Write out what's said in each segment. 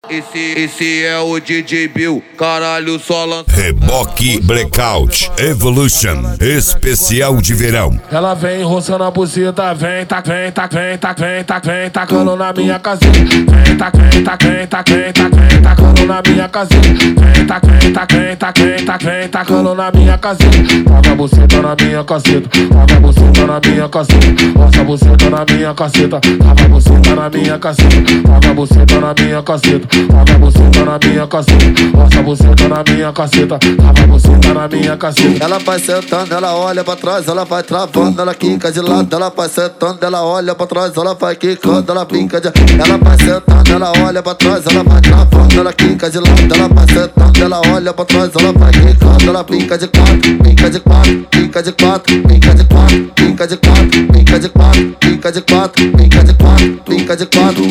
Esse é o DJ Bill, caralho, só lança. Reboque Blackout Evolution especial de verão. Ela vem roçando a buceta, vem tacando na minha casinha. Vem tacando na minha casinha. Vem tacando na minha casinha. Taca a buceta na minha caceta, taca a buceta na minha caceta. Roça a buceta na minha caceta, taca a buceta na minha caceta. Taca a buceta na minha caceta, taca a buceta na minha caceta. Roça a buceta na minha caceta, taca a buceta na minha caceta. Ela vai sentando, ela olha pra trás, ela vai travando, ela quica de lado. Ela vai sentando, ela olha pra trás, ela vai quicando, ela brinca de... Ela vai sentando, ela olha pra trás, ela vai travando, ela quica de lado. Ela vai sentando, ela olha pra trás, ela vai quicando, ela brinca de quatro, brinca de quatro, brinca de quatro, brinca de quatro, brinca de quatro, brinca de quatro, brinca de quatro, brinca de quatro, brinca de quatro.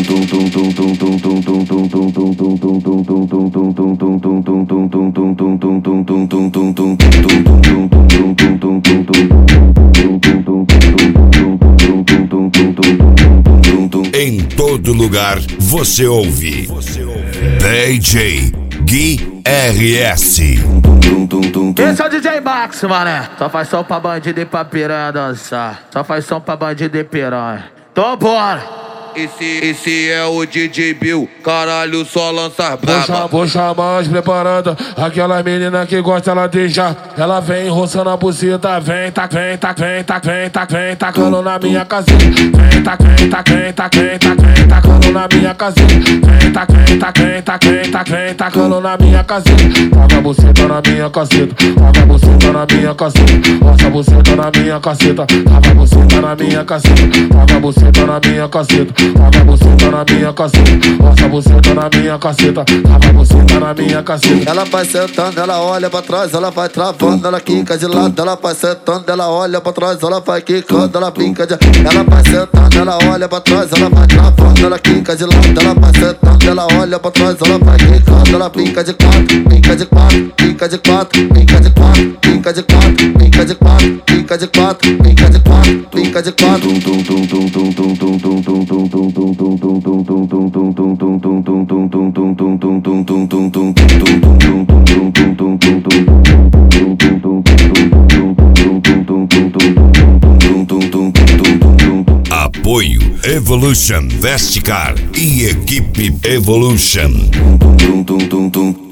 Em todo lugar você ouve DJ Gui RS. Esse é o DJ Max, mané. Só faz som pra bandido e pra piranha dançar. Só faz som pra bandido e piranha. Então bora. Esse é o DJ Bill, caralho, só lança braba. Vou chamar as preparadas, aquela menina que gosta, ela deixa. Ela vem roçando a buceta, vem tacando na minha casinha. Vem tacando na minha casinha. Vem tacando na minha casinha. Taca a buceta na minha caceta, taca a buceta na minha caceta. Roça a buceta na minha caceta, taca a buceta na minha caceta. Taca a buceta na minha caceta, taca a buceta na minha caceta. Roça a buceta na minha caceta, taca a buceta na minha caceta. Ela vai sentando, ela olha pra trás, ela vai travando, ela quica de lado. Ela vai sentando, ela olha pra trás, ela vai quicando, ela brinca de... Ela vai sentando, ela olha pra trás, ela vai travando, ela quica de lado. Ela vai sentando, ela olha pra trás, ela vai quicando, ela brinca de quatro, brinca de quatro, brinca de quatro, brinca de quatro, brinca de quatro, brinca de quatro, brinca de quatro, brinca de quatro, brinca de quatro. Apoio Evolution Vesticar e equipe Evolution.